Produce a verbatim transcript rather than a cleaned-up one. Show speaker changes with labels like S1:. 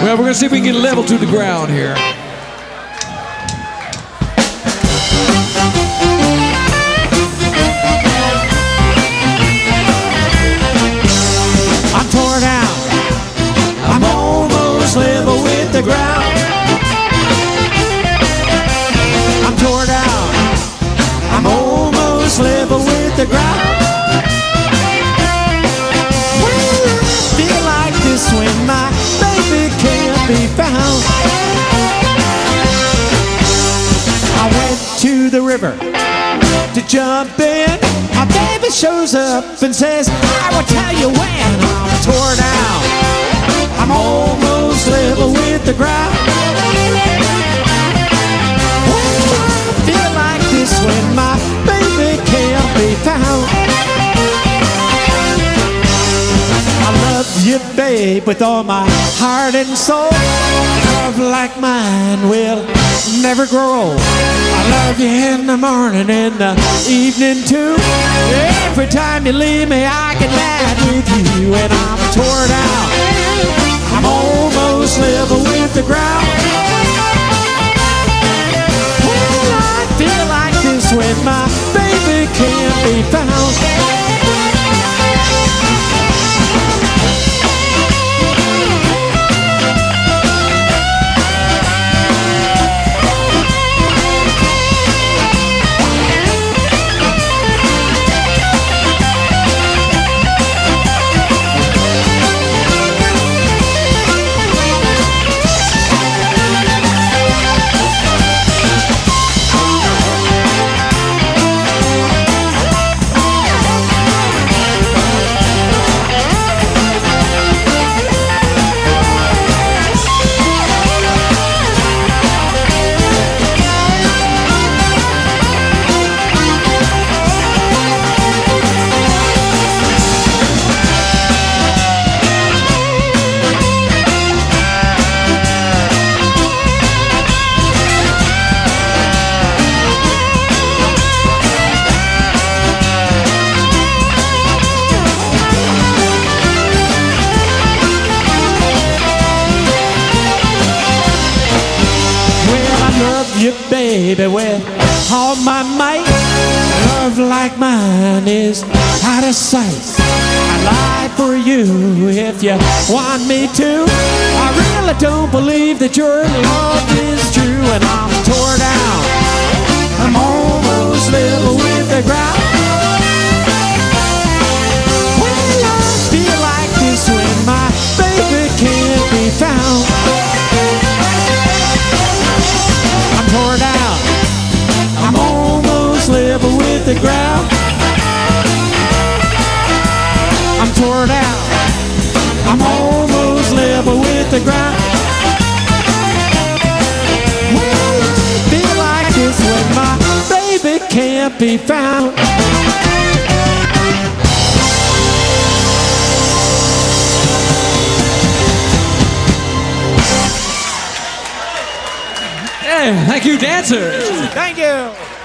S1: Well, we're going to see if we can get level to the ground here.
S2: I'm tore down. I'm almost level with the ground. I'm tore down. I'm almost level with the ground. Feel like this when my baby can't be found. I went to the river to jump in. My baby shows up and says, I will tell you when. I'm tore down. I'm almost level with the ground. I feel like this when my baby can't be found. I love you, babe, with all my heart and soul. Love like mine will never grow old. I love you in the morning, in the evening too. Every time you leave me, I get mad with you, and I'm tore down. I'm almost level with the ground. Well, I feel like this when my baby can't be found. You, baby, with all my might. Love like mine is out of sight. I'd lie for you if you want me to. I really don't believe that your love is true, and I'm tore down. I'm almost level with the ground. Well, I feel like this when my baby can't be found. Tore down. I'm almost level with the ground. I'm tore down. I'm almost level with the ground. Well, I feel like this when my baby can't be found.
S1: Thank you, dancers.
S2: Thank you.